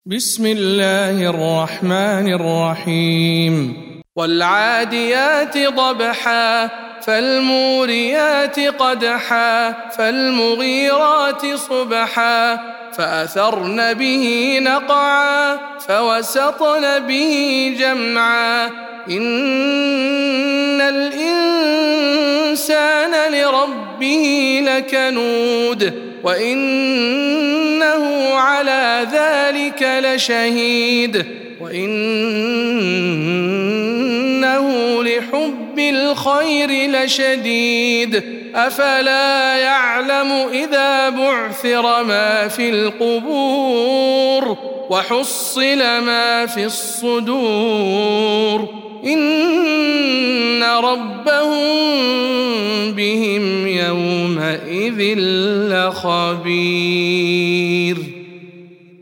بسم الله الرحمن الرحيم والعاديات ضبحا فالموريات قدحا فالمغيرات صبحا فأثرن به نقعا فوسطن به جمعا إن الإنسان لربه لكنود وإنه على ذلك لشهيد وإنه لحب الخير لشديد أفلا يعلم إذا بعثر ما في القبور وحصل ما في الصدور إن ربهم بهم يومئذ لخبير.